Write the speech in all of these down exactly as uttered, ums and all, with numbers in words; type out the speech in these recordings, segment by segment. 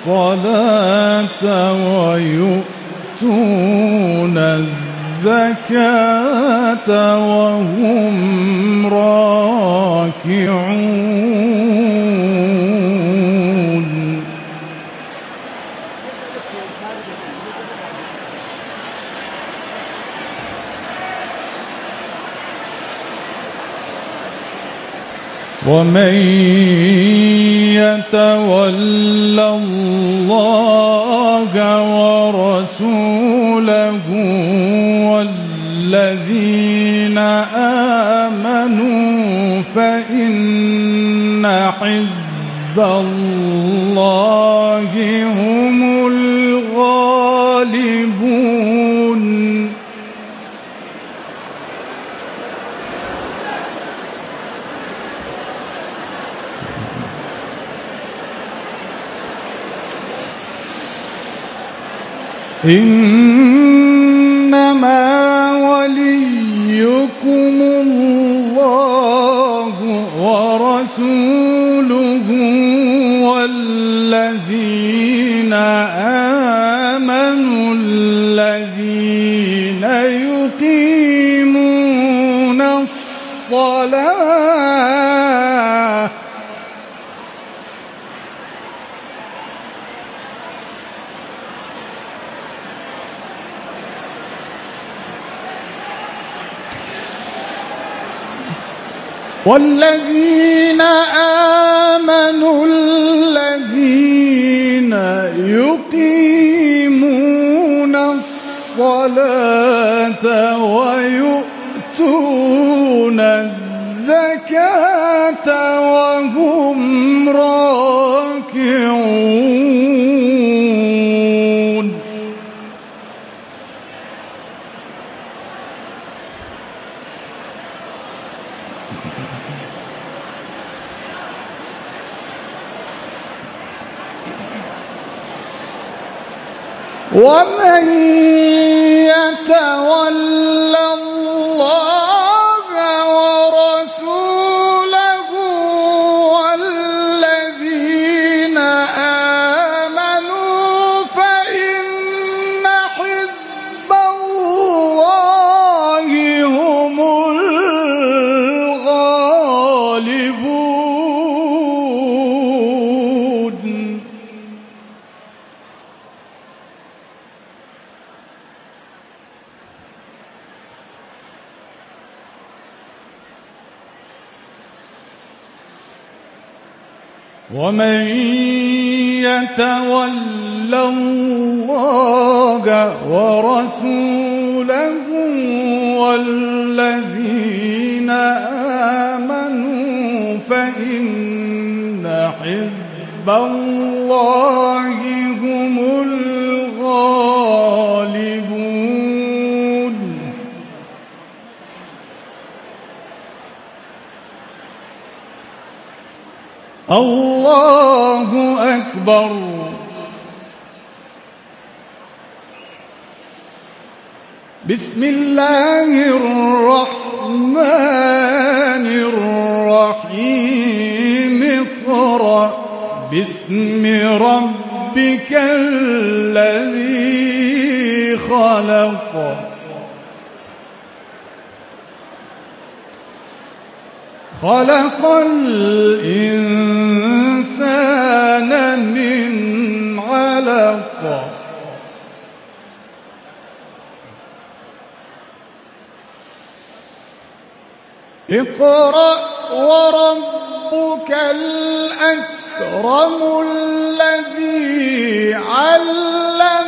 الصلاة ويؤتون الزكاة وهم راكعون. ومن يتول الله ورسوله والذين آمنوا فإن حزب الله هم الغالبون. إنما وليكم الله ورسوله والذين آمنوا الذين يقيمون الصلاة والذين آمنوا الذين يقيمون الصلاة ويؤتون الزكاة وهم راكعون. ومن يتول الله ورسوله والذين آمنوا فإن حزب الله هم الغالبون. ومن يتول الله ورسوله والذين آمنوا فإن حزب الله هم الغالبون. الله أكبر. بسم الله الرحمن الرحيم. اقرأ باسم ربك الذي خلق خلق الإنسان من علق اقرأ وربك الأكرم الذي علم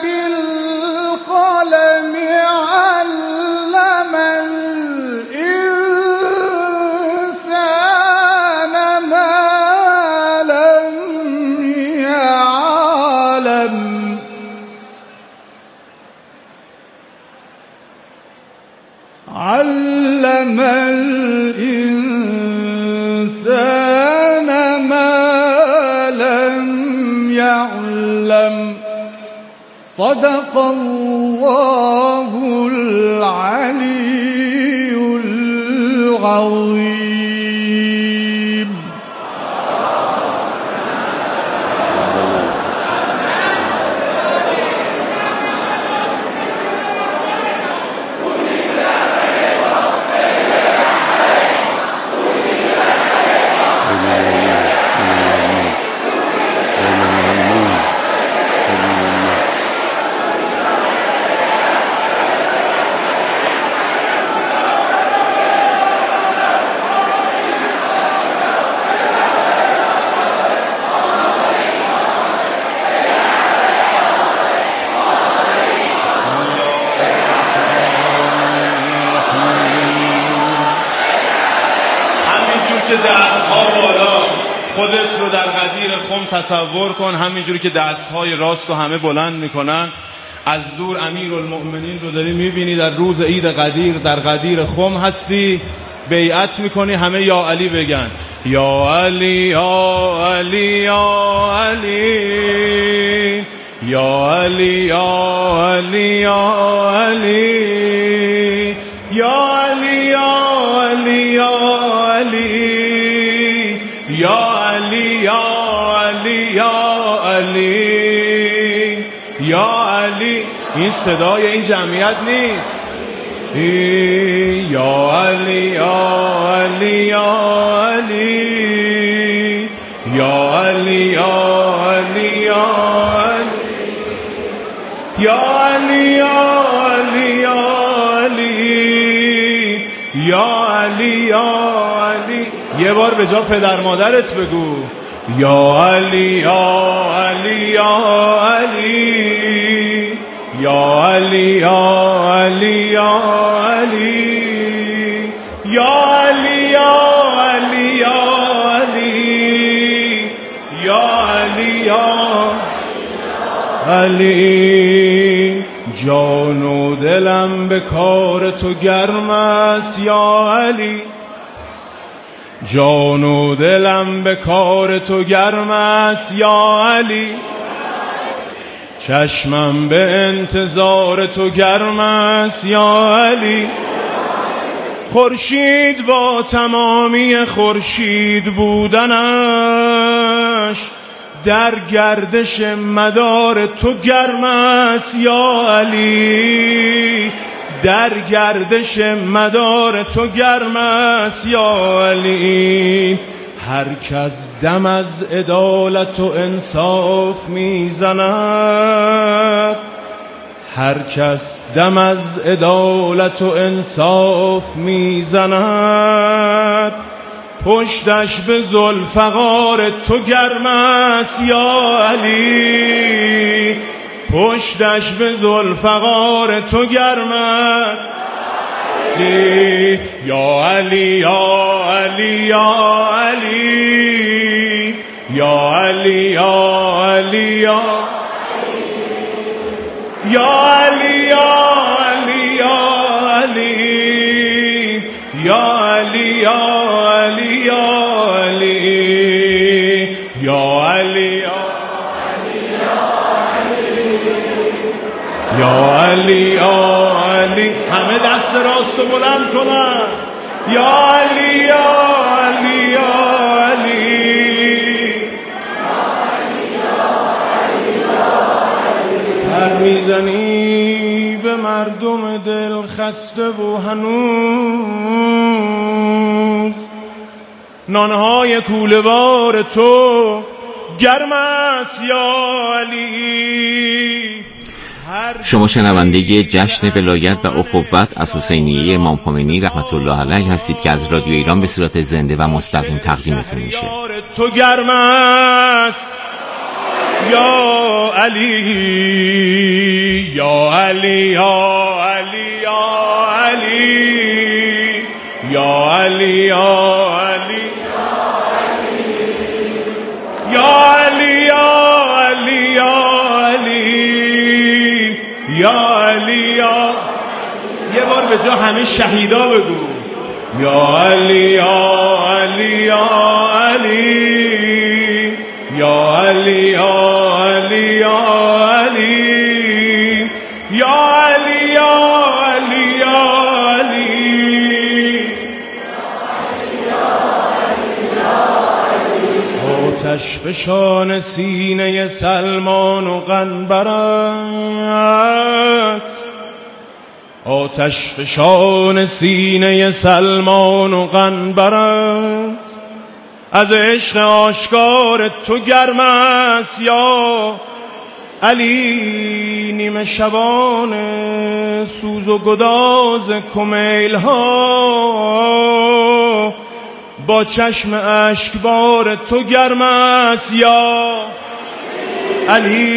بالقلم علم الإنسان ما لم يعلم علم الإنسان ما لم يعلم. صدق الله العلي العظيم. خودت رو در غدیر خم تصور کن، همینجوری که دستهای راست رو همه بلند میکنن. از دور امیرالمؤمنین رو داری میبینی، در روز عید غدیر در غدیر خم هستی، بیعت میکنی. همه یا علی بگن، یا علی یا علی یا علی یا علی یا علی یا علی یا علی یا علی یا علی یا علی یا علی یا علی یا علی. این صدای این جمعیت نیست. یا علی یا علی یا علی یا علی یا علی یا علی یا علی یا علی یا علی یا علی. یه بار به جا پدر مادرت بگو، یا علی یا علی یا علی یا علی یا علی یا علی یا علی یا علی یا علی یا علی یا علی. جان و دلم به کار تو گرم است یا علی، جان و دلم به کار تو گرم است یا علی. چشمم به انتظار تو گرم است یا علی. خورشید با تمامی خورشید بودنش در گردش مدار تو گرم است یا علی، در گردش مدار تو گرم است یا علی. هر کس دم از عدالت و انصاف میزند، هر کس دم از عدالت و انصاف میزند، پشتش به ذوالفقار تو گرم است یا علی، پشتش به ذوالفقار تو گرم است یا علی یا علی یا علی یا علی یا علی یا یا علی یا علی یا علی یا علی یا علی یا علی یا علی. همه دست راست رو بلند کنن، یا علی یا علی یا علی. سر میزنی به مردم دل خسته و هنوز نانهای کوله بار تو گرم است یا علی. شما شنونده جشن ولایت و اخوت از حسینیه امام خمینی رحمت الله علیه هستید که از رادیو ایران به صورت زنده و مستقیم تقدیمتون میشه. تو گرم است یا علی یا علی یا علی یا علی یا علی یا علی یا علی یا علی یا. یه بار به جا همه شهیدا بگو، یا علی یا علی یا علی یا علی یا علی یا علی یا علی یا علی یا علی. آتش فشان سینه سلمان و قنبرت، آتش فشان سینه سلمان و قنبرت، از عشق آشکار تو گرم است یا علی. نیمه شبان سوز و گداز کمیل ها با چشم اشکبار تو گرم است یا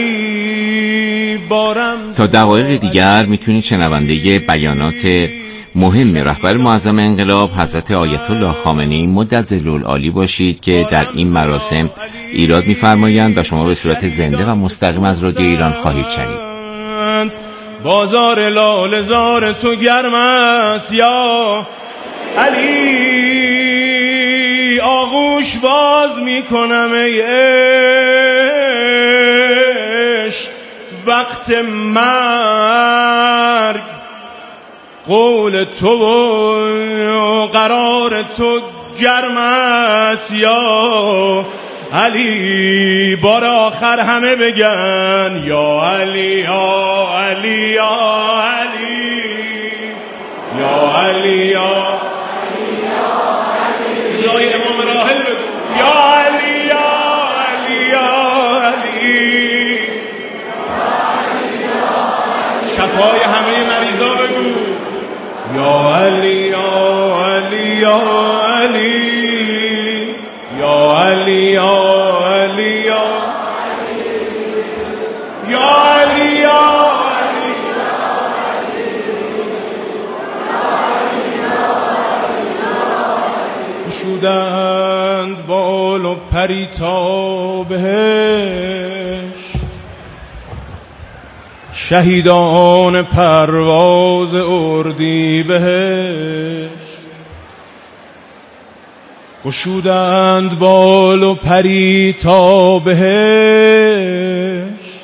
علی. بارم تا دقایق دیگر میتونید شنونده بیانات مهم رهبر معظم انقلاب حضرت آیت الله خامنه‌ای مدظل‌العالی باشید که در این مراسم ایراد می‌فرمایند و شما به صورت زنده و مستقیم از رادیو ایران خواهید شنید. بازار لاله زار تو گرم است یا علی، آغوش باز میکنم ای عشق وقت مرگ، قول تو و قرار تو گرم است یا علی. بار آخر همه بگن یا علی یا علی یا علی یا علی یا جای امام راحل بگو یا علی یا علی یا علی. شفای همه مریضا بگو یا علی یا علی یا علی یا علی یا علی یا یا علی یا شودند بال و پری تا بهشت، شهیدان پرواز اردی بهشت. گشودند بال و پری تا بهشت،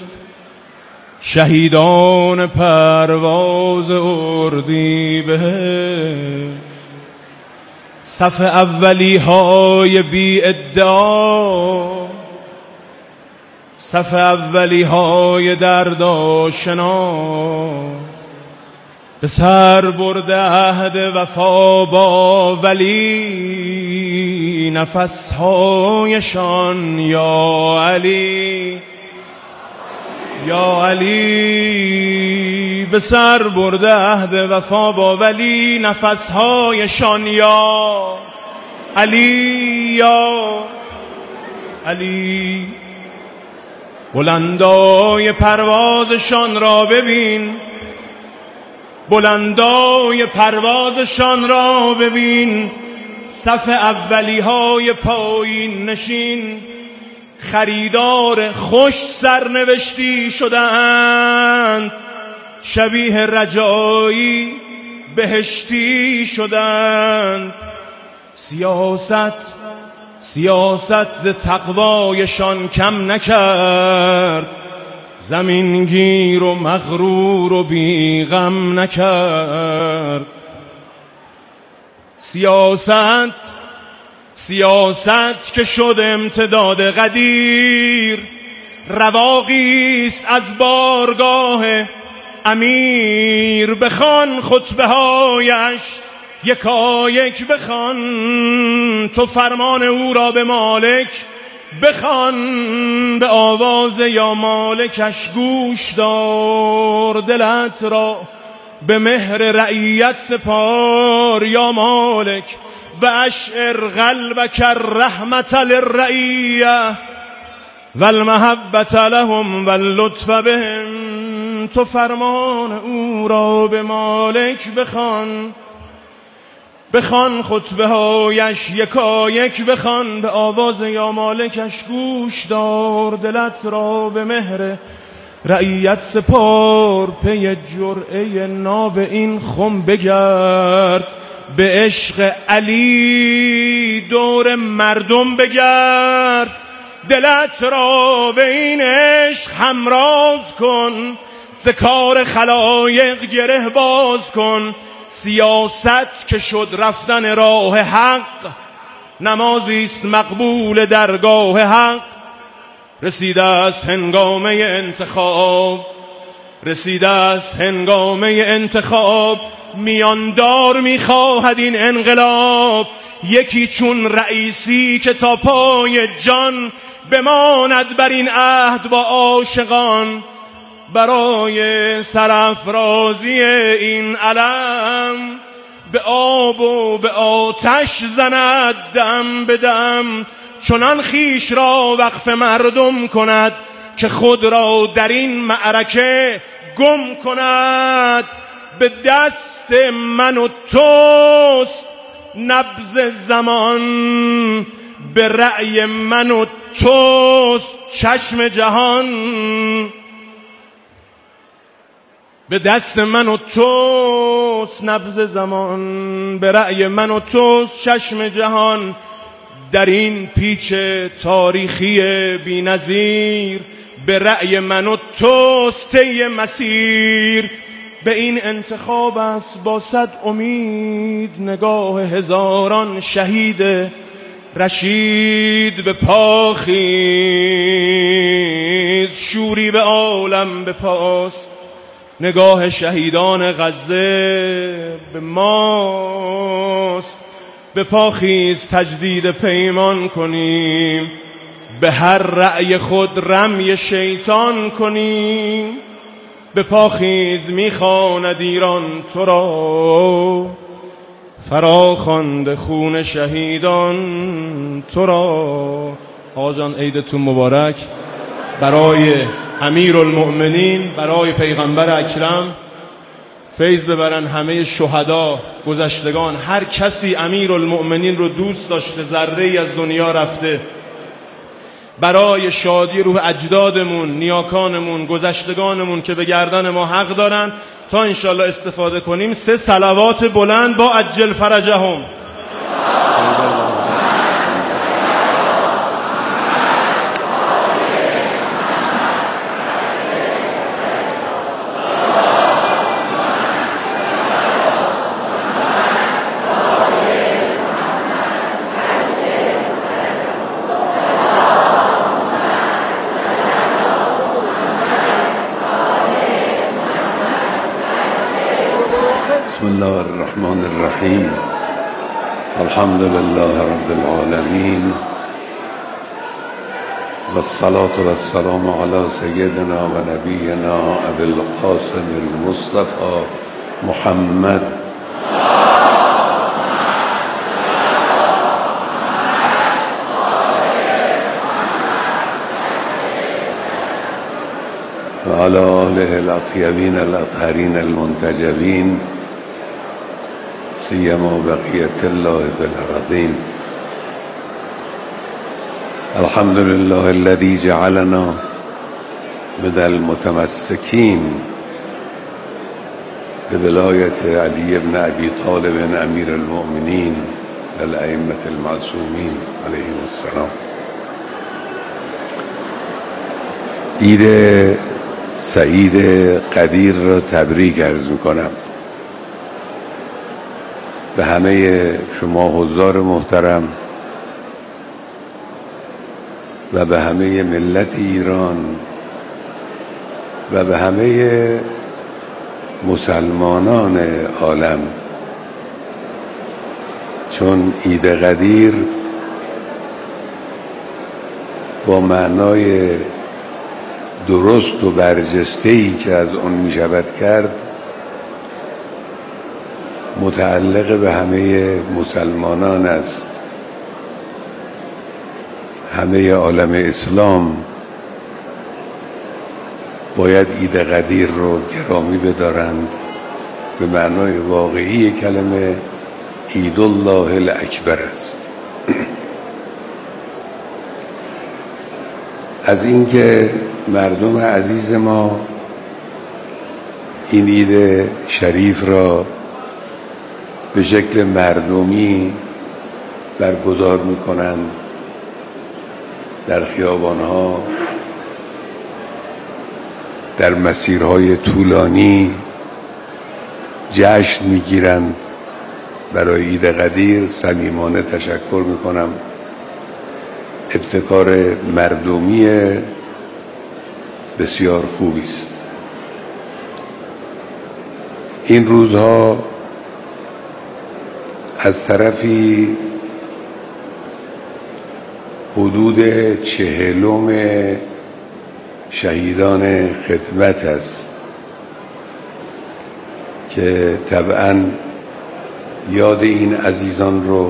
شهیدان پرواز اردی بهشت. صف اولی های بی ادعا، صف اولی های درد آشنا، به سر برده عهد وفا با ولی، نفسهایشان یا علی یا علی. به سر برده عهد وفا با ولی، نفسهایشان یا علی یا علی. بلندای پروازشان را ببین، بلندای پروازشان را ببین. صف اولی های پایین نشین، خریدار خوش سرنوشتی شدند، شبیه رجایی بهشتی شدند. سیاست سیاست ز تقوایشان کم نکرد، زمینگیر و مغرور و بیغم نکرد. سیاست سیاست که شد امتداد قدیر، رواقیست از بارگاه امیر. بخوان خطبه هایش یکایک بخوان، تو فرمان او را به مالک بخوان. به آواز یا مالکش گوش دار، دلت را به مهر رعیت سپار یا مالک. و اشعر قلبک الرحمت للرعیه و المحبت لهم و اللطف بهم. تو فرمان او را به مالک بخوان، بخوان خطبه هایش یکایک بخوان. به آواز یا مالکش گوش دار، دلت را به مهر رعیت سپار. پی جرعه ناب این خم بگرد، به عشق علی دور مردم بگرد. دلت را به این عشق همراز کن، ز کار خلایق گره باز کن. سیاست که شد رفتن راه حق، نمازیست مقبول درگاه حق. رسیده است هنگامه انتخاب، رسیده است هنگامه انتخاب. میاندار میخواهد این انقلاب، یکی چون رئیسی که تا پای جان بماند بر این عهد با عاشقان. برای سرافرازی این علم، به آب و به آتش زند دم به دم. چنان خیش را وقف مردم کند، که خود را در این معرکه گم کند. به دست من و توست نبض زمان، به رأی من و توست چشم جهان. به دست من و توست نبض زمان، به رأی من و توست چشم جهان. در این پیچ تاریخی بی نظیر، به رأی من و توست طی مسیر. به این انتخاب است با صد امید نگاه هزاران شهید رشید. به پا خیز شوری به عالم به پاست، نگاه شهیدان غزه به ماست. به پا خیز تجدید پیمان کنیم، به هر رأی خود رمی شیطان کنیم. به پا خیز میخواند ایران تو را، فرا خوانده خون شهیدان تو را. آقا جان عیدتون مبارک. برای امیرالمؤمنین، برای پیغمبر اکرم فیض ببرن همه شهدا، گذشتگان، هر کسی امیرالمؤمنین رو دوست داشته، ذره‌ای از دنیا رفته. برای شادی روح اجدادمون، نیاکانمون، گذشتگانمون که به گردن ما حق دارن، تا انشالله استفاده کنیم. سه صلوات بلند با عجل فرجهم. بسم الله الرحمن الرحیم. الحمد لله رب العالمین و الصلاة و السلام علی سیدنا و نبینا ابی القاسم المصطفى محمد و علی آله الاطیبین الاطهرین المنتجبین، سیما بقیت الله فی الارضین. الحمد لله الذي جعلنا من المتمسکین بولایت علی بن ابی طالب امیر المؤمنین الائمة المعصومین علیهم السلام. عید سعید قدیر را تبریک عرض میکنم به همه شما حضار محترم و به همه ملت ایران و به همه مسلمانان عالم، چون عید قدیر با معنای درست و برجسته‌ای که از آن می شود کرد متعلق به همه مسلمانان است. همه عالم اسلام باید عید قدیر رو گرامی بدارند، به معنای واقعی کلمه عید الله الاکبر است. از اینکه مردم عزیز ما این عید شریف را به شکل مردمی برگزار می‌کنند، در خیابان‌ها، در مسیرهای طولانی جشن می‌گیرند. برای عید قدیر صمیمانه تشکر می‌کنم. ابتکار مردمی بسیار خوبی است. این روزها از طرفی حدود چهلم شهیدان خدمت است که طبعاً یاد این عزیزان رو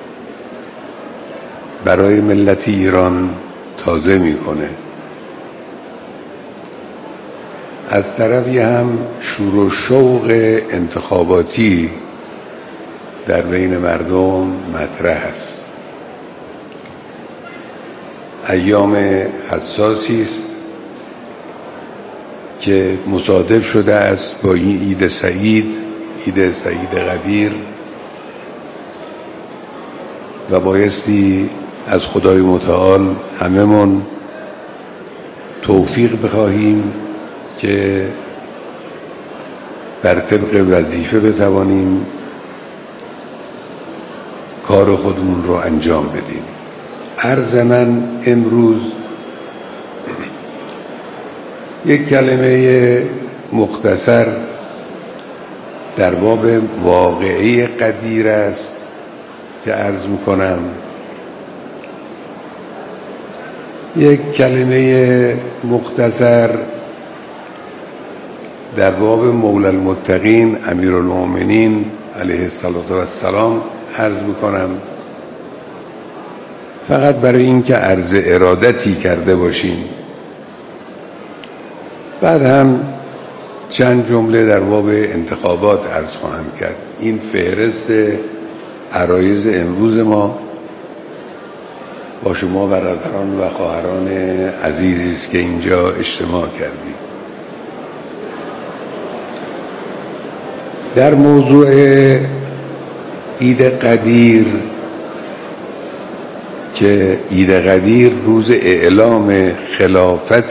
برای ملت ایران تازه میکنه. از طرفی هم شور و شوق انتخاباتی در بین مردم مطرح است. ایام حساسی است که مصادف شده است با این عید سعید، عید سعید قدیر، و بایستی از خدای متعال هممون توفیق بخواهیم که بر طبق وظیفه بتوانیم کار خودمون رو انجام بدیم. عرض من امروز یک کلمه مختصر در باب واقعه قدیر است که عرض میکنم. یک کلمه مختصر در باب مولی المتقین امیرالمؤمنین علیه السلام عرض میکنم، فقط برای این که عرض ارادتی کرده باشیم. بعد هم چند جمله در باب انتخابات عرض خواهم کرد. این فهرست عرایض امروز ما با شما برادران و خواهران عزیزی است که اینجا اجتماع کردیم. در موضوع عید قدیر که عید قدیر روز اعلام خلافت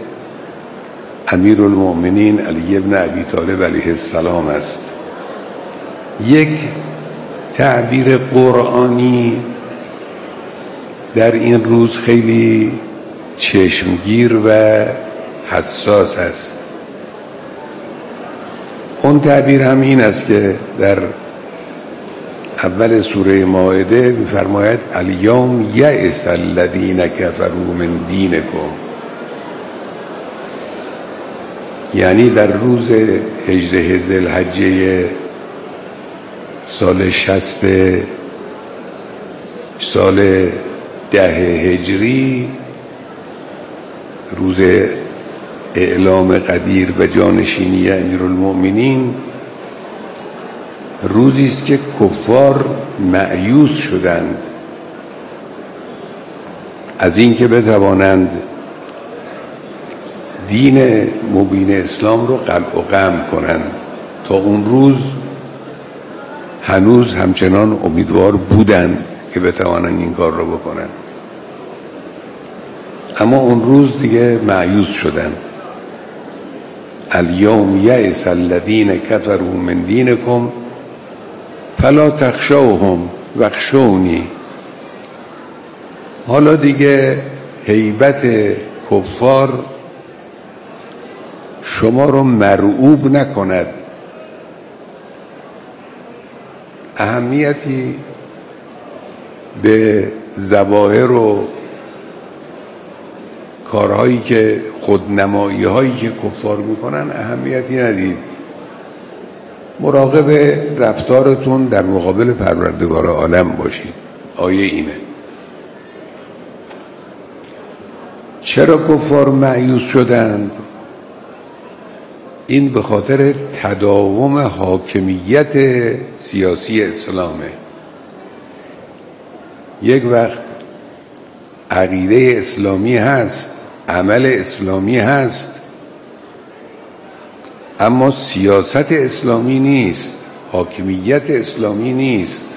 امیرالمؤمنین علی بن ابی طالب علیه السلام است، یک تعبیر قرآنی در این روز خیلی چشمگیر و حساس است. اون تعبیر هم این است که در اول سوره مائده می‌فرماید الیوم یئس الذین کفروا من دینکم، یعنی در روز هجده ذوالحجه سال شصت سال ده هجری، روز اعلام قدیر و جانشینی امیرالمؤمنین، روزی است که کفار مایوس شدند از اینکه بتوانند دین مبین اسلام رو قلع و قم کنند. تا اون روز هنوز همچنان امیدوار بودند که بتوانند این کار رو بکنند، اما اون روز دیگه مایوس شدند. الیوم یئس الذین کفروا من دینکم فلا تخشوهم واخشونی. حالا دیگه هیبت کفار شما رو مرعوب نکند. اهمیتی به ظواهر و کارهایی که خودنمایی هایی که کفار میکنن اهمیتی ندید. مراقب رفتارتون در مقابل پروردگار عالم باشید. آیه اینه. چرا کفار مایوس شدند؟ این به خاطر تداوم حاکمیت سیاسی اسلامه. یک وقت عقیده اسلامی هست، عمل اسلامی هست، اما سیاست اسلامی نیست، حاکمیت اسلامی نیست.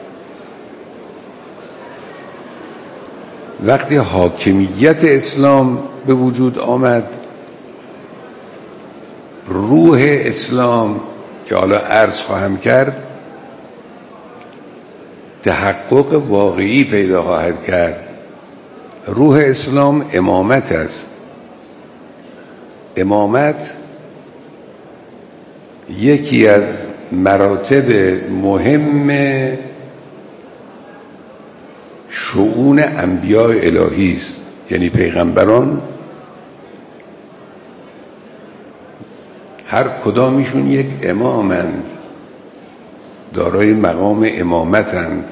وقتی حاکمیت اسلام به وجود آمد، روح اسلام که حالا عرض خواهم کرد تحقق واقعی پیدا خواهد کرد. روح اسلام امامت است. امامت یکی از مراتب مهم شؤون انبیاء الهی است. یعنی پیغمبران هر کدامشون یک امامند، دارای مقام امامتند.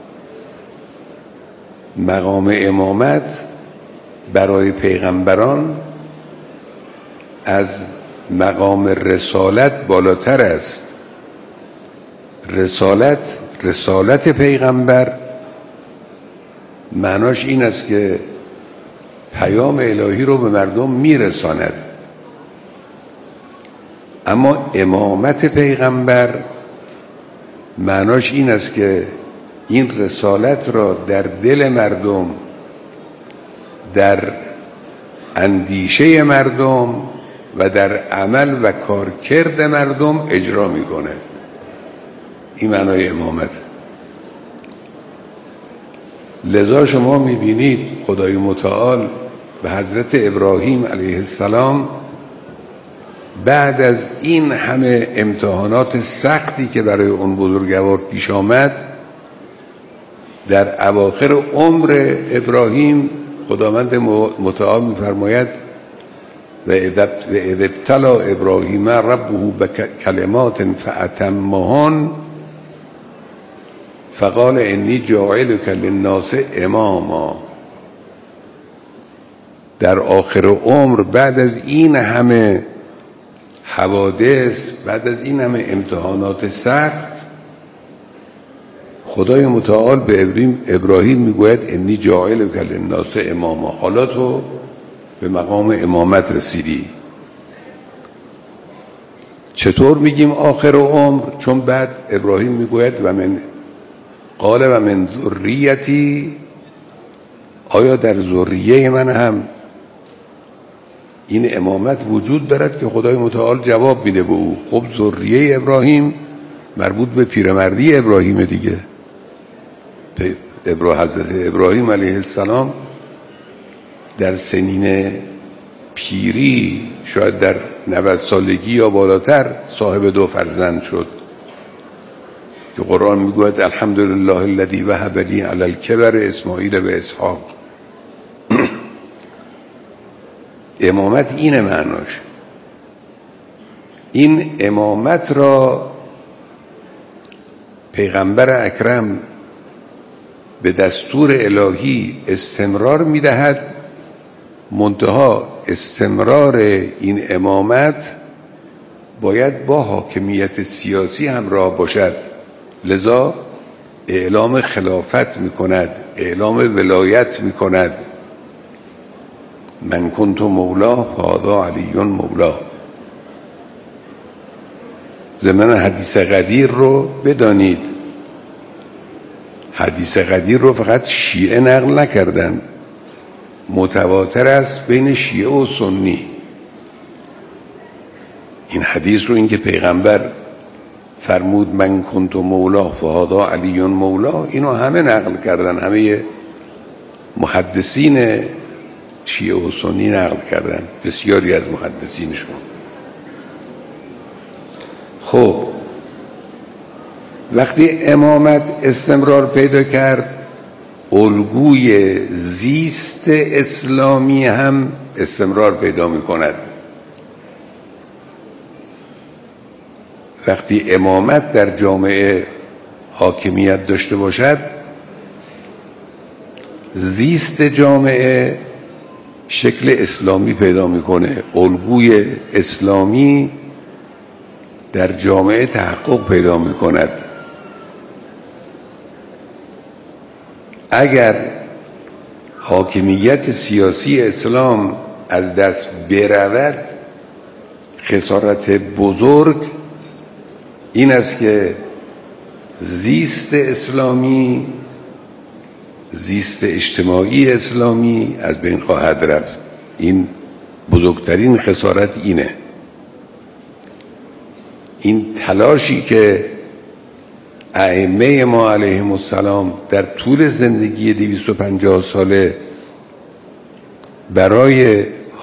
مقام امامت برای پیغمبران از مقام رسالت بالاتر است. رسالت رسالت پیغمبر معناش این است که پیام الهی رو به مردم میرساند، اما امامت پیغمبر معناش این است که این رسالت را در دل مردم، در اندیشه مردم و در عمل و کارکرد مردم اجرا میکنه. این معنای امامت. لذا شما میبینید خدای متعال به حضرت ابراهیم علیه السلام بعد از این همه امتحانات سختی که برای اون بزرگوار پیش آمد، در اواخر عمر ابراهیم خداوند متعال میفرماید و اذ ابتلی ابراهیم ربه بکلمات فاتمهن فقال انی جاعلک للناس اماما. در آخر عمر بعد از این همه حوادث، بعد از این همه امتحانات سخت، خدای متعال به ابراهیم میگوید انی جاعلک للناس اماما. حالا تو به مقام امامت رسیدی. چطور میگیم آخر عمر؟ چون بعد ابراهیم میگوید و من قال و من ذریتی، آیا در ذریه من هم این امامت وجود دارد؟ که خدای متعال جواب میده به او. خب ذریه ابراهیم مربوط به پیرمردی ابراهیم دیگه. ابراهیم حضرت ابراهیم علیه السلام در سنین پیری، شاید در نود سالگی یا بالاتر، صاحب دو فرزند شد که قرآن میگوید الحمدلله الذی وهب لی علی الکبر اسماعیل و اسحاق. امامت اینه معناش. این امامت را پیغمبر اکرم به دستور الهی استمرار میدهد، منتها استمرار این امامت باید با حاکمیت سیاسی همراه باشد. لذا اعلام خلافت میکند، اعلام ولایت میکند. من کنت مولا فهذا علی مولا. ضمن حدیث قدیر رو بدانید، حدیث قدیر رو فقط شیعه نقل نکردند، متواتر است بین شیعه و سنی. این حدیث رو، این که پیغمبر فرمود من کنت مولا فهذا علی مولا، اینو همه نقل کردن، همه محدثین شیعه و سنی نقل کردن، بسیاری از محدثینشون. خب وقتی امامت استمرار پیدا کرد، الگوی زیست اسلامی هم استمرار پیدا می کند. وقتی امامت در جامعه حاکمیت داشته باشد، زیست جامعه شکل اسلامی پیدا میکنه، الگوی اسلامی در جامعه تحقق پیدا میکند. اگر حاکمیت سیاسی اسلام از دست برود، خسارت بزرگ این است که زیست اسلامی، زیست اجتماعی اسلامی از بین خواهد رفت. این بزرگترین خسارت اینه. این تلاشی که ائمه ما علیهم السلام در طول زندگی دویست و پنجاه ساله برای